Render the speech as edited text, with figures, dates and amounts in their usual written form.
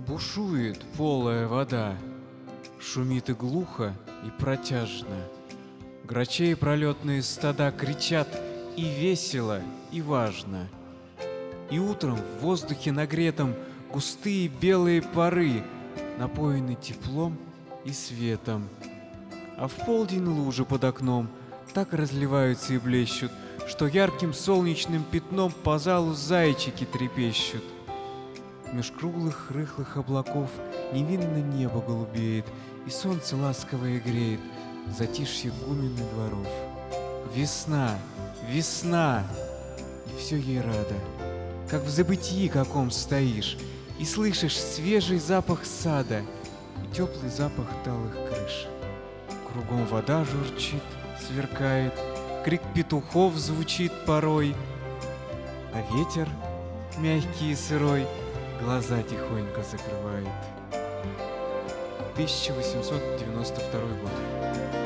Бушует полая вода, шумит и глухо, и протяжно. Грачей пролетные стада кричат и весело, и важно. И утром в воздухе нагретом густые белые пары напоены теплом и светом. А в полдень лужи под окном так разливаются и блещут, что ярким солнечным пятном по залу зайчики трепещут. Меж круглых рыхлых облаков невинно небо голубеет, и солнце ласковое греет затишье гумен и дворов. Весна, весна, и все ей рада, как в забытии каком стоишь, и слышишь свежий запах сада и теплый запах талых крыш. Кругом вода журчит, сверкает, крик петухов звучит порой, а ветер, мягкий и сырой, глаза тихонько закрывает. 1892 год.